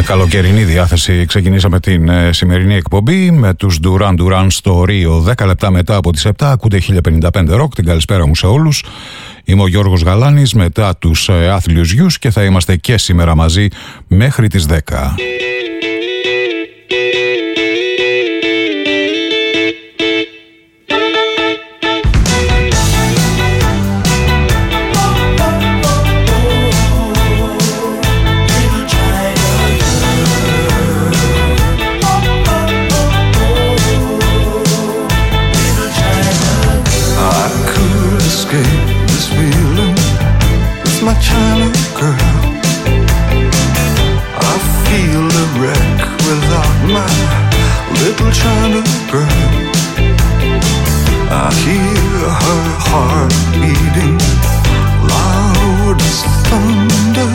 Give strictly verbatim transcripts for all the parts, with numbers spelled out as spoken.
καλοκαιρινή διάθεση ξεκινήσαμε την ε, σημερινή εκπομπή με τους Duran Duran στο Ρίο. δέκα λεπτά μετά από τις επτά ακούτε χίλια πενήντα πέντε Rock. Την καλησπέρα μου σε όλους. Είμαι ο Γιώργος Γαλάνης, μετά τους ε, άθλιους γιους, και θα είμαστε και σήμερα μαζί μέχρι τις δέκα. China girl, I hear her heart beating loud as thunder,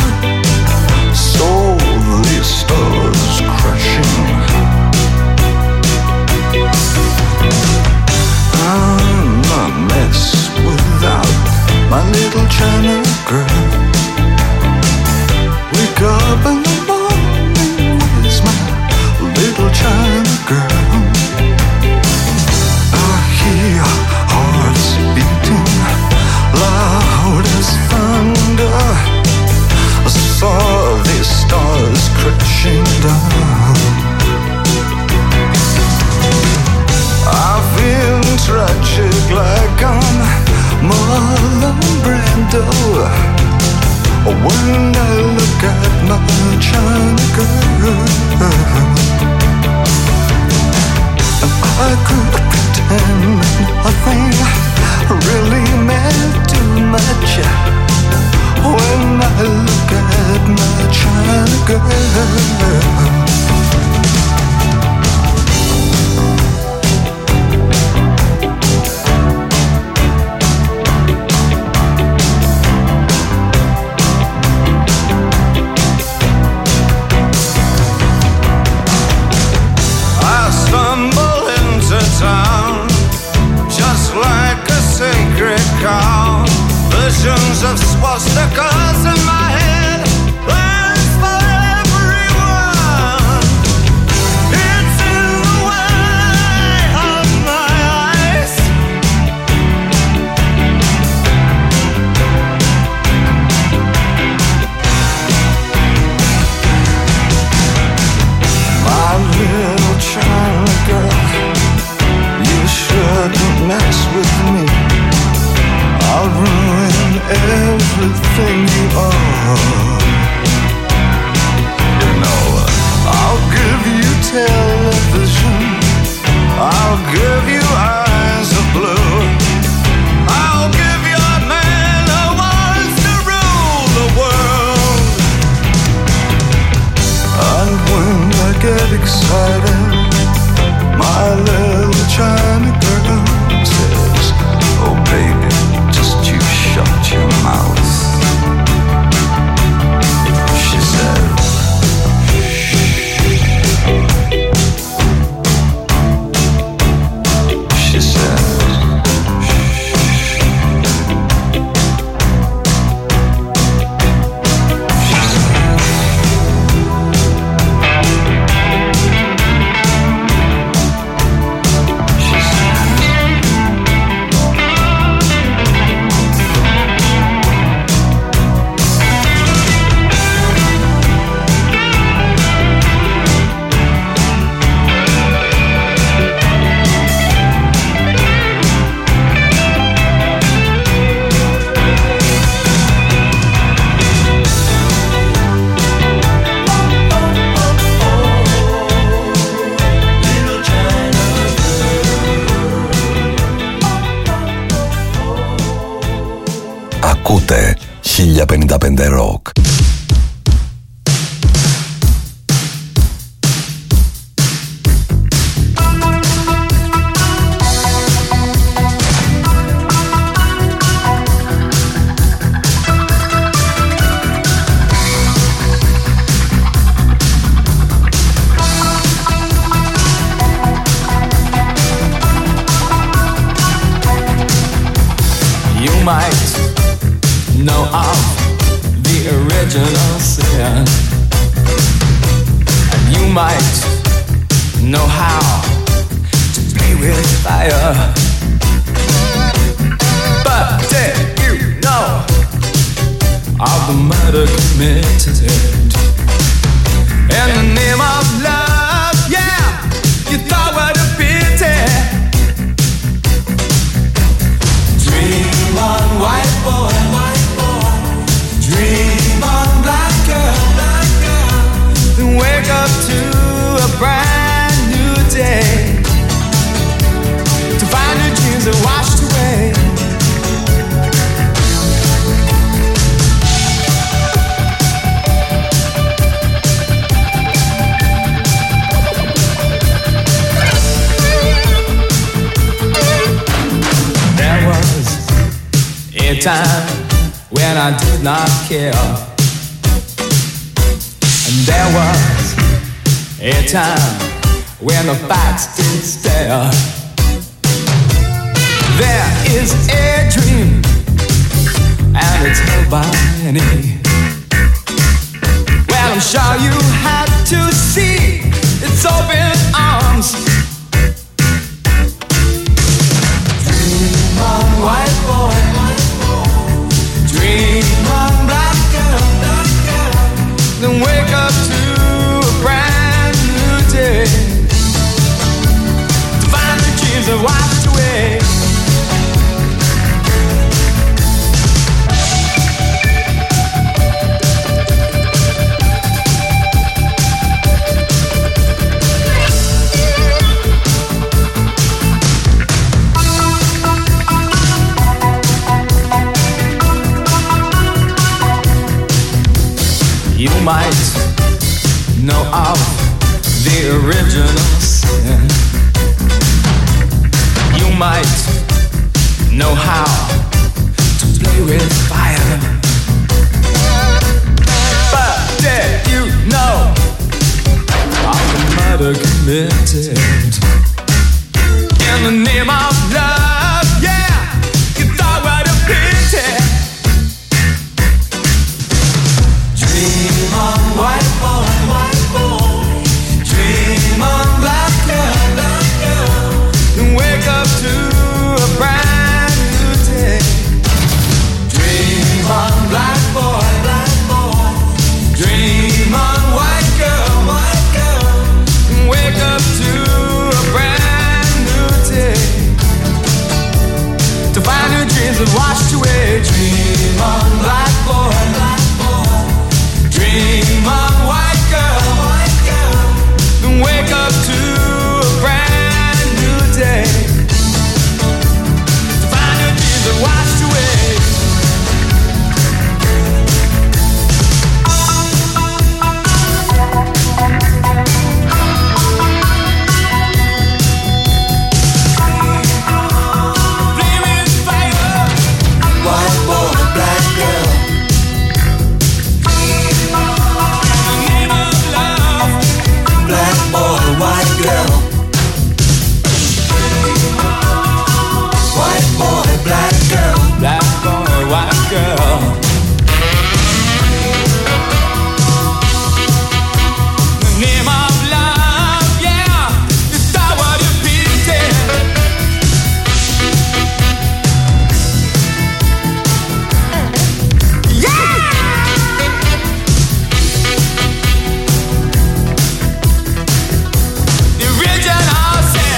softly stars crashing. I'm a mess without my little China girl. Wake up in the morning, where's my little China girl? I hear hearts beating loud as thunder. I saw these stars crashing down. I feel tragic like I'm Marlon Brando when I look at my China girl. I could pretend nothing really meant too much when I look at my China girl. Visions of swastikas in my head, plans for everyone. It's in the way of my eyes. My little China girl, you shouldn't mess with me. I'll ruin everything you are. You know, I'll give you television, I'll give you eyes of blue, I'll give you a man who wants to rule the world. And when I get excited, my little China girl says, oh baby, you shut your mouth. She said, she said, ακούτε χίλια πενήντα πέντε Rock. Might know of the original sin. might know how to play with fire, but did you know of the murder committed in the name of love? Yeah, you thought what a pity. Dream on, white boy, white boy. Dream on, black girl, black girl. Then wake up to a brand new day, to find your dreams are washed away. There was a time when I did not care, and there was a time when the facts did stare. There is a dream, and it's held by many. Well, I'm sure you had to see its open arms. Dream on, white boy, white boy. Dream on, black girl, black girl. Then wake up to a brand new day, to find the dreams that washed away. You might know of the original sin. You might know how to play with fire, but did you know of the murder committed in the name of love? Yeah, you thought what a pity. Dream on, white boy, white boy. Dream on, black girl, black girl. And wake up to a brand new day. Dream on, black boy, black boy. Dream on, white girl, white girl. And wake up to a brand new day, to find your dreams have washed away. Dream on, black boy, black boy. Dream on, white girl, white girl. Then wake up to a brand new day, to find your dreams that washed away. Flaming fire, white boy, black girl. Black boy, white girl. White boy, black girl. Black boy, white girl. The name of love, yeah, you thought what it beaten. Yeah! The original sin.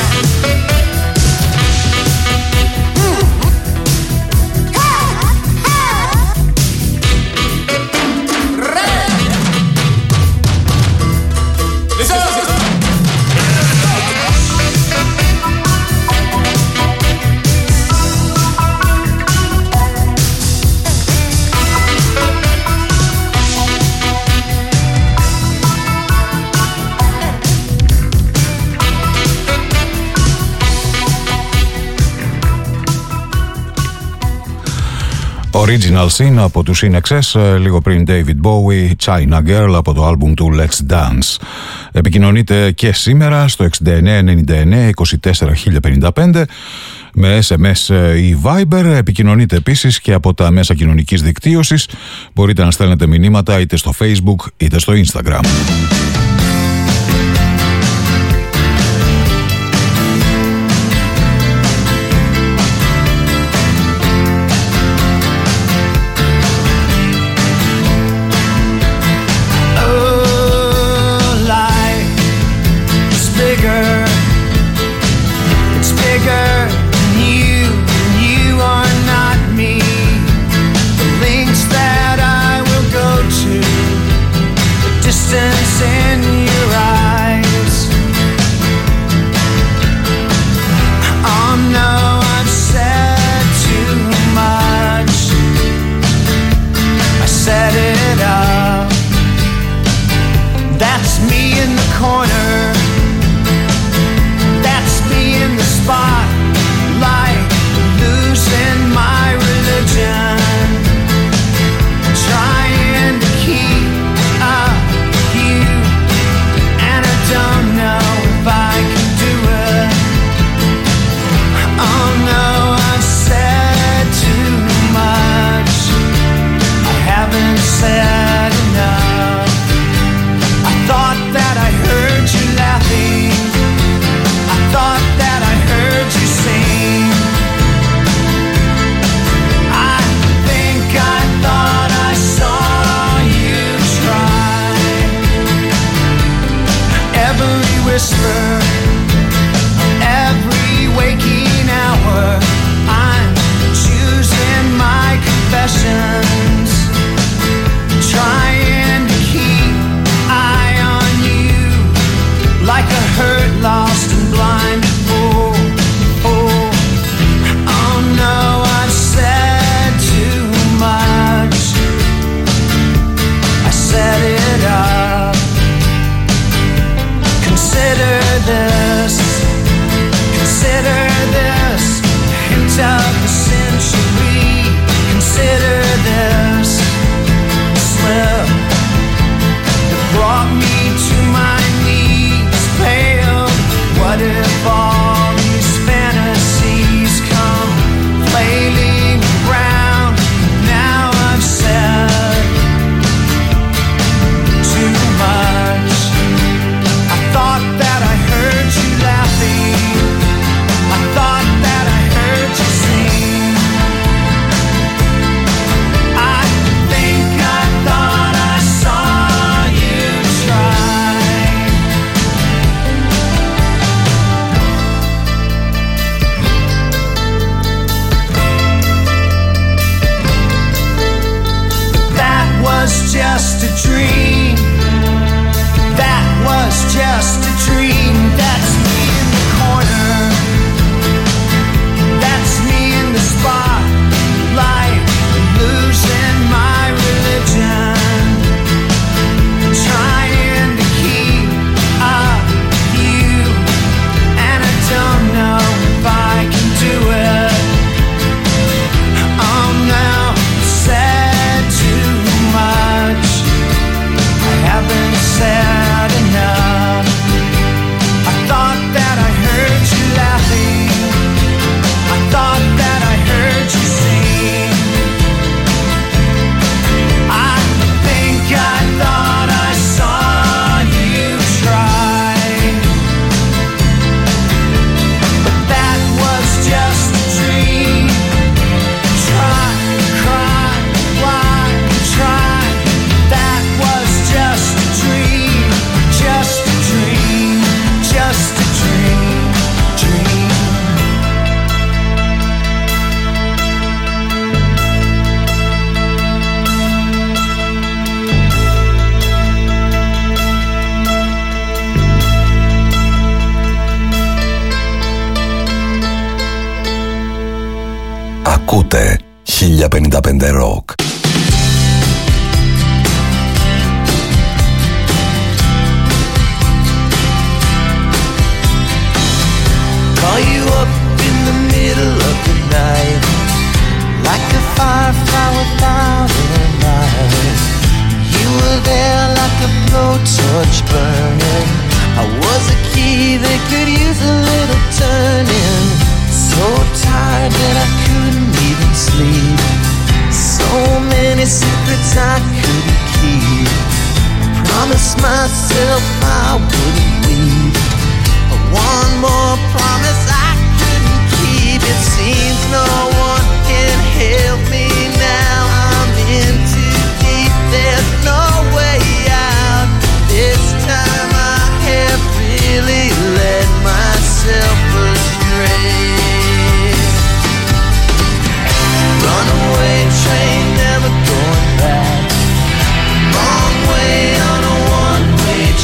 Original Sin από τους In Excess, λίγο πριν David Bowie, China Girl από το άλμπουμ του Let's Dance. Επικοινωνείτε και σήμερα στο εξήντα εννέα ενενήντα εννέα είκοσι τέσσερα χίλια πενήντα πέντε με ες εμ ες ή Viber. Επικοινωνείτε επίσης και από τα μέσα κοινωνικής δικτύωσης. Μπορείτε να στέλνετε μηνύματα είτε στο Facebook είτε στο Instagram. in your eyes. Oh no, I've said too much. I set it up. That's me in the corner. That's me in the spotlight, losing my religion, trying to keep up you, and I don't know if I can do it. Oh no, I've said too much. I haven't said enough. I thought that I heard you laughing. I thought that I heard you sing. I think I thought I saw you try. Every whisper, every waking hour, I'm choosing my confessions, trying to keep eye on you, like a hurt, lost and blind fool. Oh, oh no, I've said too much. I set it up. Consider this, consider this, hint of the century. Consider this slip that brought me to my knees, pale. What if all these fantasies come flailing around? Now I've said too much. I thought that I heard you laughing. I thought that I heard you sing. I think I thought I saw you try. That was just a dream. That was just a dream. That's me in the corner. That's me in the spotlight, losing my religion, trying to keep up you, and I don't know if I can do it. Oh no, said too much. I haven't said enough. I thought that I heard you laughing. I thought that I heard you sing. I think I thought I saw you try. But that was just a dream. Try, cry, why, try. That was just a dream. Just a dream. Just a dream. Dream. Ακούτε χίλια πενήντα πέντε Rock. Call you up in the middle of the night, like a firefly without a light. You were there like a blowtorch burning. I was a key that could use a little turning. So tired that I couldn't even sleep. So many secrets I couldn't keep. I promised myself I wouldn't leave. But one more promise I couldn't keep. It seems no one can help me now. I'm in too deep. There's no way out. This time I have really led myself astray. Runaway train, never going back. Wrong way on a one-way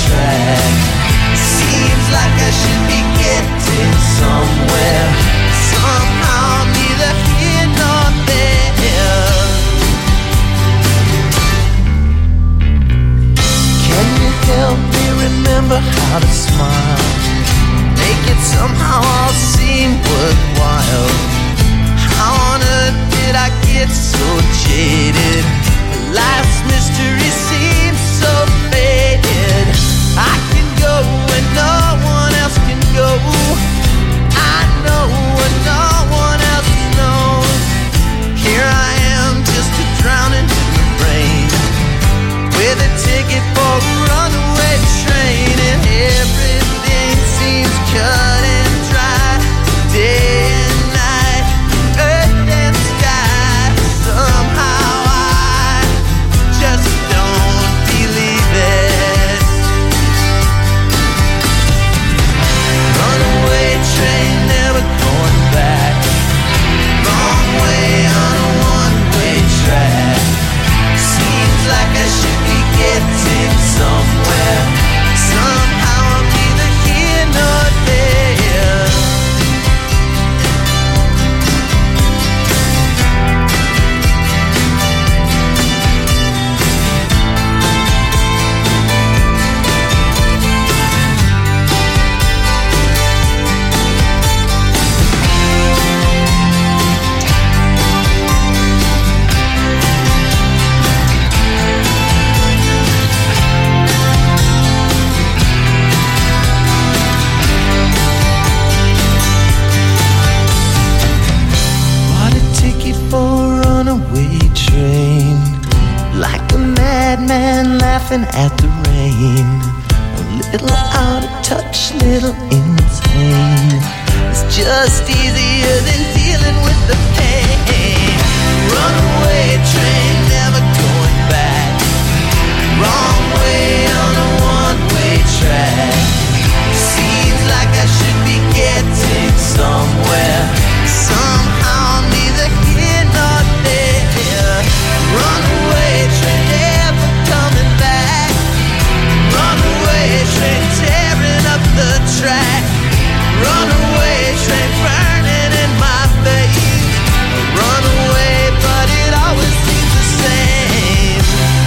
laughing at the rain. A little out of touch, little insane. It's just easier than dealing with the pain. Runaway train, never going back. Wrong way on a one-way track. Seems like I should be getting somewhere. Somehow neither here nor there. Runaway train, never coming back. Runaway train, tearing up the track. Runaway train, burning in my face. Runaway, but it always seems the same.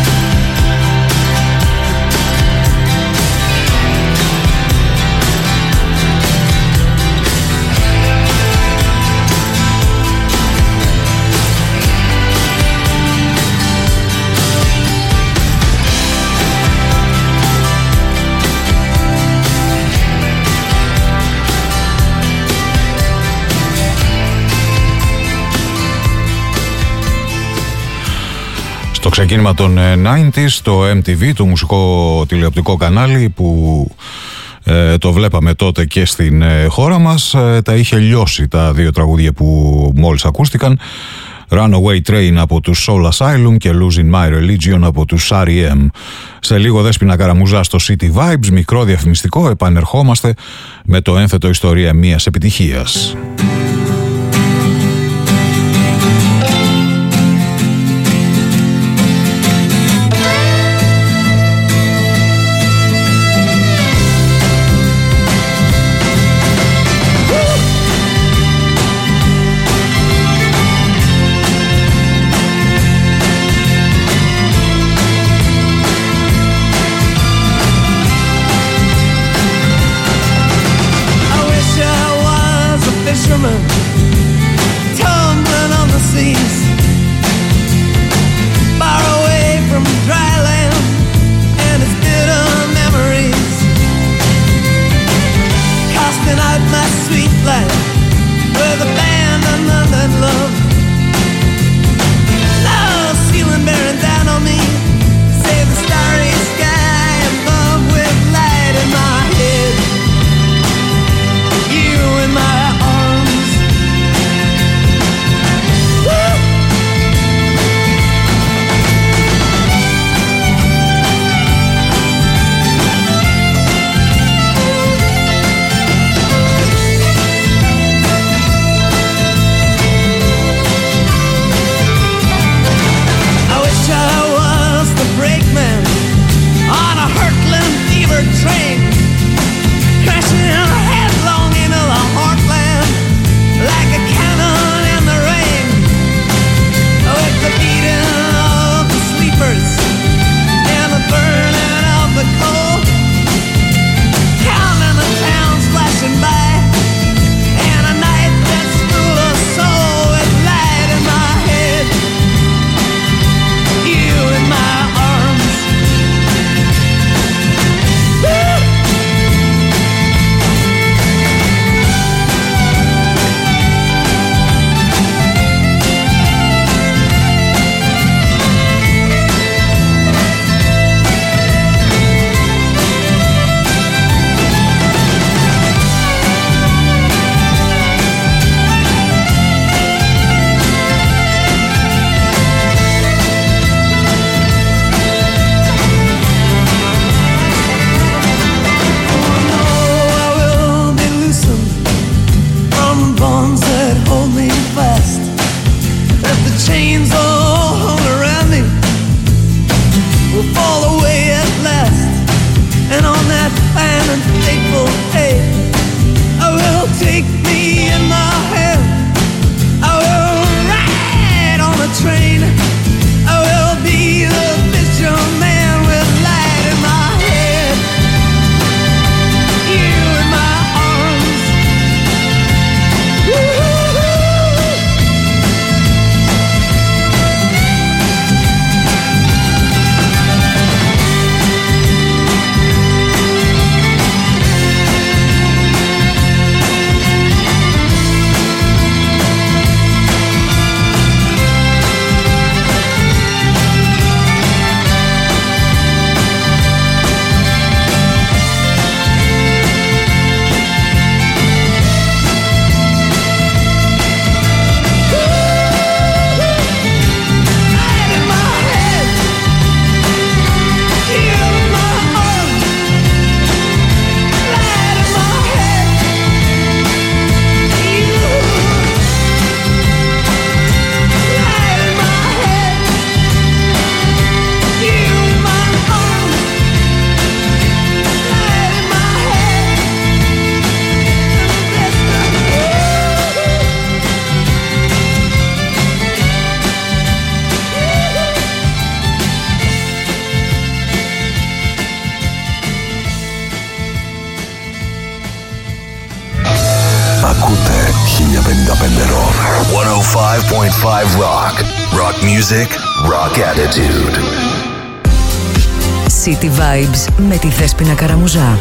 Το ξεκίνημα των ενενήντα, το εμ τι βι, το μουσικό τηλεοπτικό κανάλι που ε, το βλέπαμε τότε και στην ε, χώρα μας, ε, τα είχε λιώσει τα δύο τραγούδια που μόλις ακούστηκαν. Runaway Train από τους Soul Asylum και Losing My Religion από τους αρ ι εμ. Σε λίγο Δέσποινα Καραμουζά στο City Vibes, μικρό διαφημιστικό, επανερχόμαστε με το ένθετο ιστορία μιας επιτυχίας. Fisherman Rock. εκατόν πέντε κόμμα πέντε Rock. Rock music, rock attitude. City Vibes με τη Δέσποινα Καραμουζά.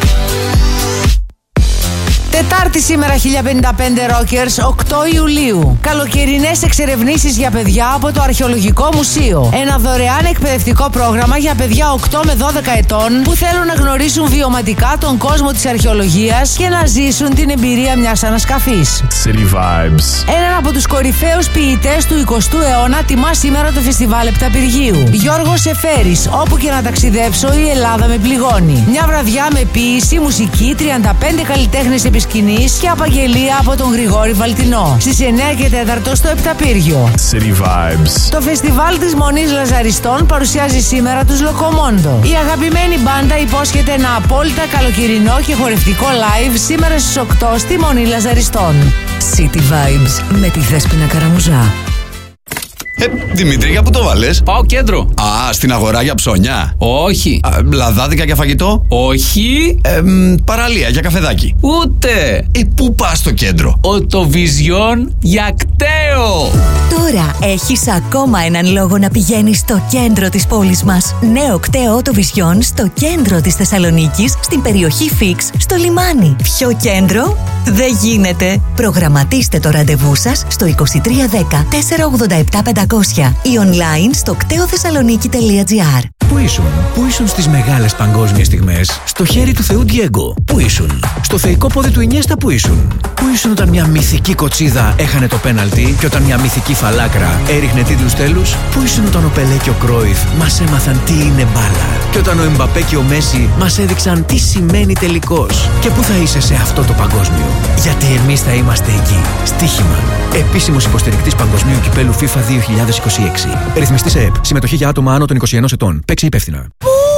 Τετάρτη σήμερα, χίλια πενήντα πέντε Rockers, οκτώ Ιουλίου. Καλοκαιρινές εξερευνήσεις για παιδιά από το Αρχαιολογικό Μουσείο. Ένα δωρεάν εκπαιδευτικό πρόγραμμα για παιδιά οκτώ με δώδεκα ετών που θέλουν να γνωρίσουν βιωματικά τον κόσμο της αρχαιολογίας και να ζήσουν την εμπειρία μιας ανασκαφής. City Vibes. Έναν από τους κορυφαίους ποιητές του εικοστού αιώνα τιμά σήμερα το φεστιβάλ Επταπηργίου. Γιώργος Εφέρης, όπου και να ταξιδέψω η Ελλάδα με πληγώνει. Μια βραδιά με ποίηση, μουσική, τριάντα πέντε καλλιτέχνες επί σκηνής και απαγγελία από τον Γρηγόρη Βαλτινό. Στις εννιά και τέσσερα στο Επταπύργιο. City Vibes. Το φεστιβάλ της Μονής Λαζαριστών παρουσιάζει σήμερα τους Λοκομόντο. Η αγαπημένη μπάντα υπόσχεται ένα απόλυτα καλοκαιρινό και χορευτικό live σήμερα στις οκτώ στη Μονή Λαζαριστών. City Vibes με τη Δέσποινα Καραμουζά. Ε, Δημήτρη, για πού το βάλες? Πάω κέντρο. Α, στην αγορά για ψώνια. Όχι. Α, λαδάδικα για φαγητό. Όχι. Ε, μ, παραλία για καφεδάκι. Ούτε. Ε, πού πας στο κέντρο? Οτοβιζιόν για κταίο. Τώρα έχεις ακόμα έναν λόγο να πηγαίνεις στο κέντρο της πόλης μας. Νέο κταίο Οτοβιζιόν στο κέντρο της Θεσσαλονίκης, στην περιοχή Φίξ, στο λιμάνι. Ποιο κέντρο? Δεν γίνεται. Προγραμματίστε το ραντεβού σας στο είκοσι τρία δέκα τετρακόσια ογδόντα επτά πεντακόσια ή online στο κτέοθεσσαλονίκη τελεία τζι άρ. Πού ήσουν, πού ήσουν στις μεγάλες παγκόσμιες στιγμές? Στο χέρι του Θεού Ντιέγκο. Πού ήσουν? Στο θεϊκό πόδι του Ινιέστα. Πού ήσουν? Πού ήσουν όταν μια μυθική κοτσίδα έχανε το πέναλτι και όταν μια μυθική φαλάκρα έριχνε τίτλους τέλους? Πού ήσουν όταν ο Πελέ και ο Κρόιφ μας έμαθαν τι είναι μπάλα και όταν ο Εμπαπέ και ο Μέση μας έδειξαν τι σημαίνει τελικός? Και πού θα είσαι σε αυτό το παγκόσμιο? Γιατί εμείς θα είμαστε εκεί. Στοίχημα. Επίσημος υποστηρικτής Παγκοσμίου Κυπέλου FIFA δύο χιλιάδες είκοσι έξι. Ρυθμιστής ΕΕΠ. Συμμετοχή για άτομα άνω των είκοσι ενός ετών. Παίξε υπεύθυνα.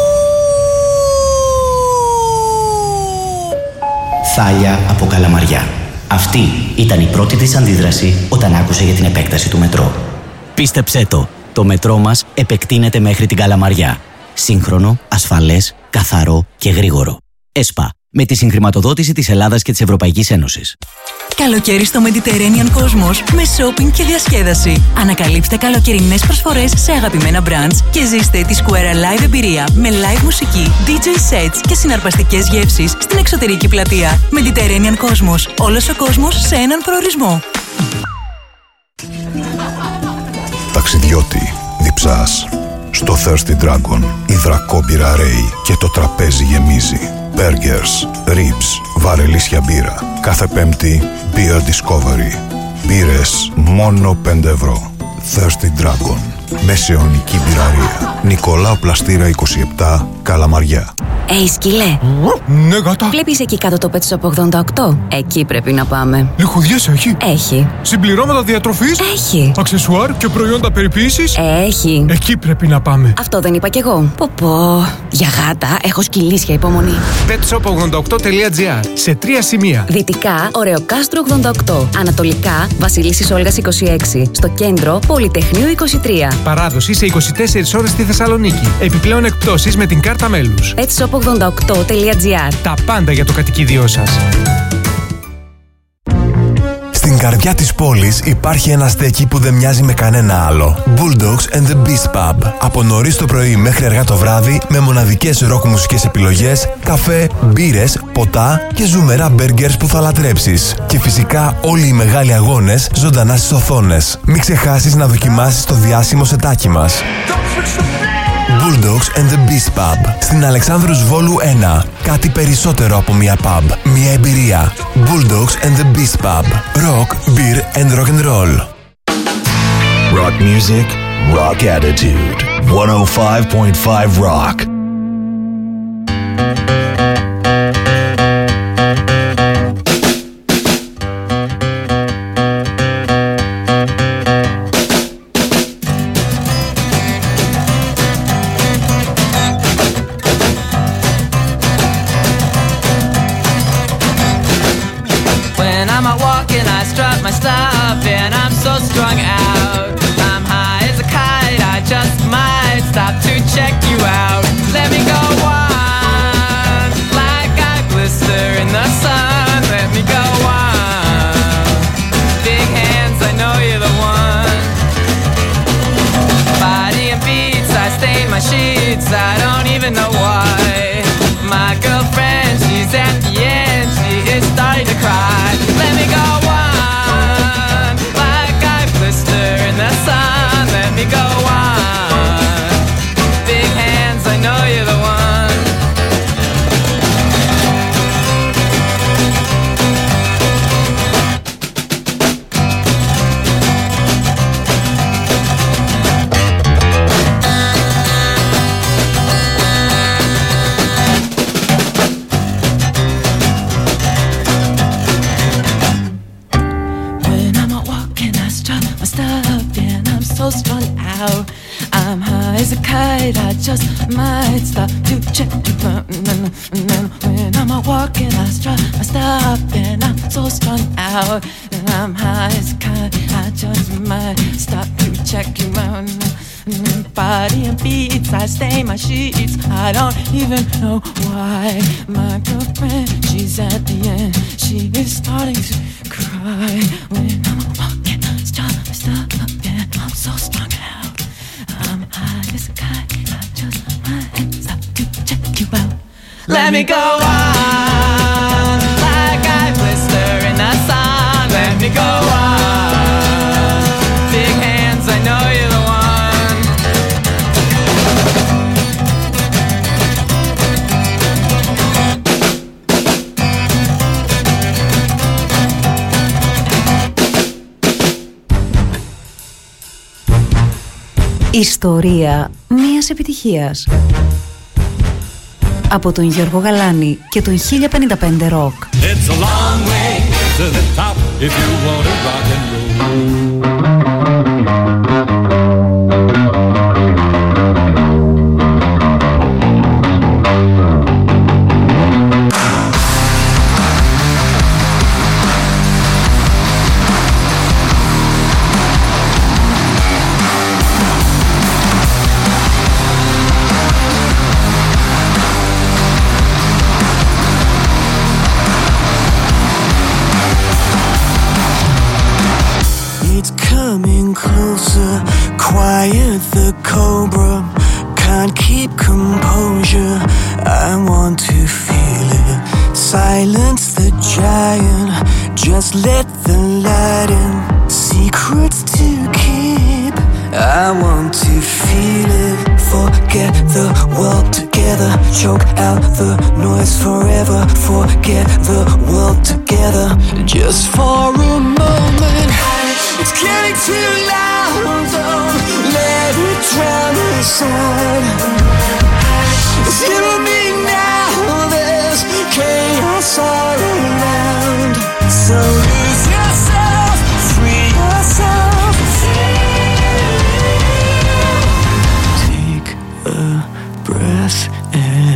Θάλια από Καλαμαριά. Αυτή ήταν η πρώτη της αντίδραση όταν άκουσε για την επέκταση του μετρό. Πίστεψέ το, το μετρό μας επεκτείνεται μέχρι την Καλαμαριά. Σύγχρονο, ασφαλές, καθαρό και γρήγορο. ΕΣΠΑ. Με τη συγχρηματοδότηση της Ελλάδας και της Ευρωπαϊκής Ένωσης. Καλοκαίρι στο Mediterranean Cosmos με shopping και διασκέδαση. Ανακαλύψτε καλοκαιρινές προσφορές σε αγαπημένα brands και ζήστε τη Square Live εμπειρία με live μουσική, ντι τζέι sets και συναρπαστικές γεύσεις στην εξωτερική πλατεία. Mediterranean Cosmos. Όλος ο κόσμος σε έναν προορισμό. Ταξιδιώτη, διψάς. Στο Thirsty Dragon, υδρακόμπυρα ρέει και το τραπέζι γεμίζει. Burgers, ribs, βαρελίσια μπύρα. Κάθε Πέμπτη, Beer Discovery. Μπύρες μόνο πέντε ευρώ. Thirsty Dragon. Μεσαιωνική μπυραρία. Νικολάου Πλαστήρα είκοσι επτά, Καλαμαριά. Ει, σκύλε. Ναι, γάτα. Βλέπεις εκεί κάτω το Pet Shop ογδόντα οκτώ? Εκεί πρέπει να πάμε. Λιχουδιές έχει? Έχει. Συμπληρώματα διατροφής? Έχει. Αξεσουάρ και προϊόντα περιποίησης? Έχει. Εκεί πρέπει να πάμε. Αυτό δεν είπα κι εγώ. Πω πω. Για γάτα έχω σκυλίσια υπομονή. πετ σοπ ογδόντα οκτώ τελεία τζι άρ. Σε τρία σημεία. Δυτικά, Ωρεοκάστρο ογδόντα οκτώ. Ανατολικά, Βασιλίσσης Όλγας είκοσι έξι. Στο κέντρο, Πολυτεχνείου είκοσι τρία. Παράδοση σε είκοσι τέσσερις ώρες στη Θεσσαλονίκη. Επιπλέον εκπτώσεις με την κάρτα μέλους. πετ σοπ ογδόντα οκτώ τελεία τζι άρ. Τα πάντα για το κατοικίδιό σας. Στην καρδιά της πόλης υπάρχει ένα στέκι που δεν μοιάζει με κανένα άλλο. Bulldogs and the Beast Pub. Από νωρίς το πρωί μέχρι αργά το βράδυ, με μοναδικές ροκ μουσικές επιλογές, καφέ, μπύρες, ποτά και ζουμερά μπέργκερς που θα λατρέψεις. Και φυσικά όλοι οι μεγάλοι αγώνες ζωντανά στις οθόνες. Μην ξεχάσεις να δοκιμάσεις το διάσημο σετάκι μας. Bulldogs and the Beast Pub. Στην Αλεξάνδρους Βόλου ένα. Κάτι περισσότερο από μια pub. Μια εμπειρία. Bulldogs and the Beast Pub. Rock, beer and rock and roll. Rock music, rock attitude. εκατόν πέντε κόμμα πέντε Rock. Hands know you're the one. Body and beats, I stain my sheets, I don't even know why. My girlfriend, she's at the end, she is starting to cry. Let me go on, like I blister in the sun. Let me go on, big hands, I know you're the one. So strung out, I'm high as a kite. I just might stop to check you out. And then when I'm out walking, I strut, I stop, and I'm so strung out. And I'm high as a kite. I just might stop to check you out. Body and beats, I stain my sheets. I don't even know why. My girlfriend, she's at the end. She is starting to cry when I'm out walking. Stop, stop, and I'm so strung out. I'm high as a kite. I just might stop to check you out. Let me go on, like I blister in the sun. Let me go on, big hands, I know you're the one. Ιστορία μιας επιτυχίας. Από τον Γιώργο Γαλάνη και τον χίλια πενήντα πέντε Rock. It's a long way to the top if you want to rock and roll. Closer, quiet the cobra, can't keep composure. I want to feel it. Silence the giant, just let the light in. Secrets to keep. I want to feel it. Forget the world together, choke out the noise forever. Forget the world together, just for a moment. It's getting too loud, don't let it drown the sound. Zero me now, there's chaos all around. So lose yourself, free yourself. Take a breath and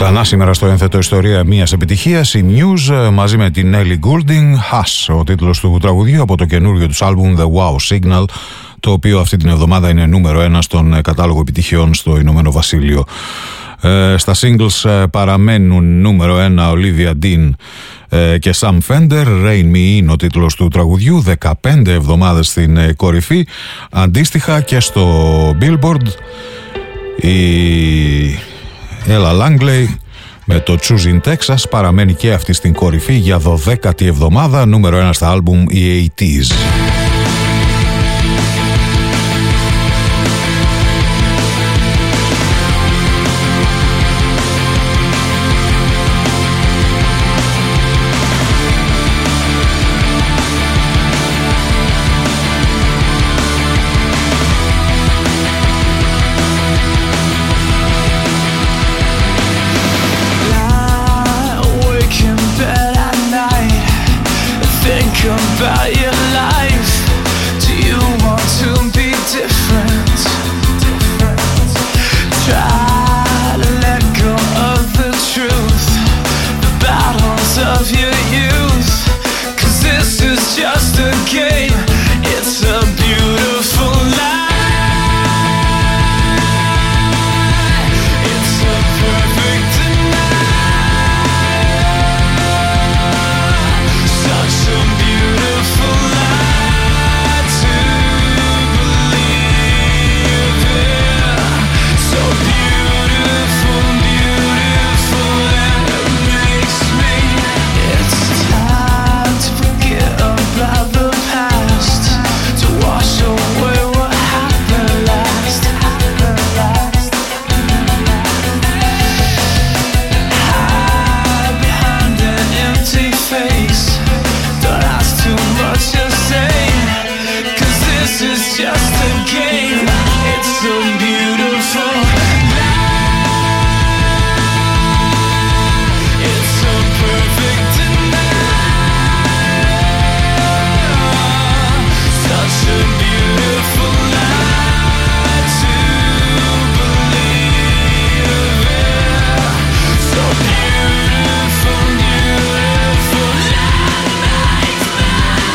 Ξανά σήμερα στο ένθετο ιστορία μιας επιτυχίας, η Muse μαζί με την Ellie Goulding, Hush, ο τίτλος του τραγουδιού από το καινούριο τους άλμπουμ The Wow Signal, το οποίο αυτή την εβδομάδα είναι νούμερο ένα στον κατάλογο επιτυχιών στο Ηνωμένο Βασίλειο. Ε, στα singles ε, παραμένουν νούμερο ένα Olivia Dean ε, και Sam Fender. Rain Me είναι ο τίτλος του τραγουδιού, δεκαπέντε εβδομάδες στην ε, κορυφή. Αντίστοιχα και στο Billboard η Ella Langley με το Choosing Texas παραμένει και αυτή στην κορυφή για δωδέκατη εβδομάδα, νούμερο ένα στα άλμπουμ οι ογδόντα. About your life, do you want to be different? Try to let go of the truth, the battles of your youth, 'cause this is just a game, it's a beautiful lie, it's a perfect denial, such a beautiful lie to believe in, so beautiful, beautiful, and it makes me. It's time to forget about the past, to wash away what happened last, happened last. Hide behind an empty face, don't ask too much to say, 'cause this is just a game, it's so beautiful lie, it's a perfect denial, such a beautiful lie to believe in, so beautiful, beautiful lie makes me.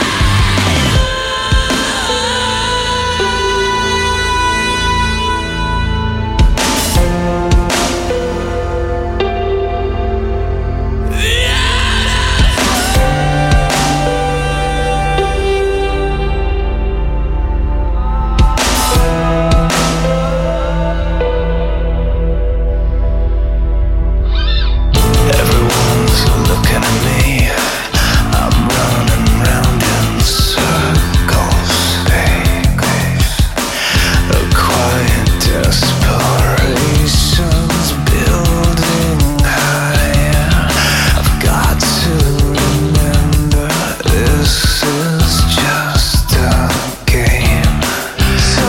Everyone's looking at me, I'm running round in circles, a quiet desperation's building high. I've got to remember this is just a game, so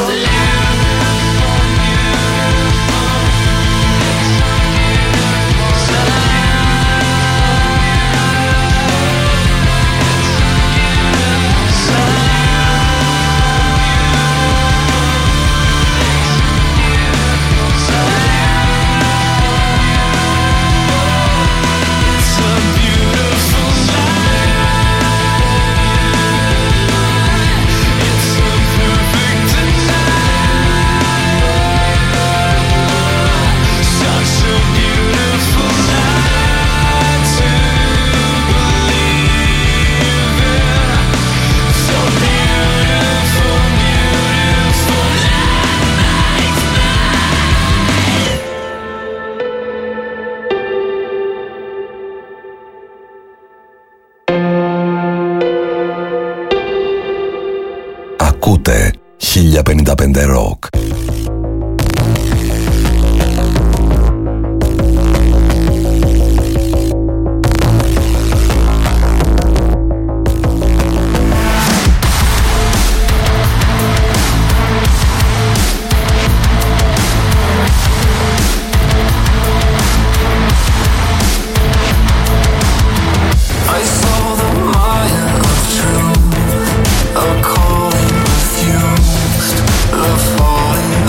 it's a beautiful lie, it's a perfect denial, such a beautiful lie to believe in, so beautiful, beautiful lie makes me. Ακούτε χίλια πενήντα πέντε Rock. I saw the mile of truth, a calling refused, the falling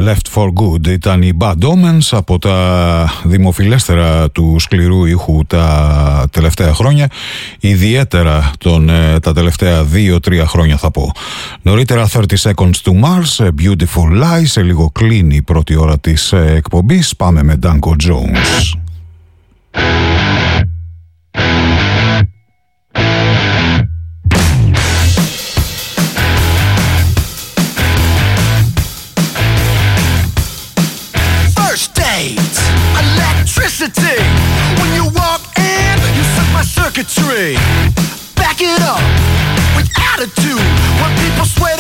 Left for Good ήταν οι Bad Omens, από τα δημοφιλέστερα του σκληρού ήχου τα τελευταία χρόνια, ιδιαίτερα τον, τα τελευταία δύο τρία χρόνια θα πω. Νωρίτερα thirty seconds to Mars, Beautiful Lie. Σε λίγο κλείνει η πρώτη ώρα της εκπομπής. Πάμε με Danko Jones. Electricity. When you walk in, you set my circuitry. Back it up with attitude. When people swear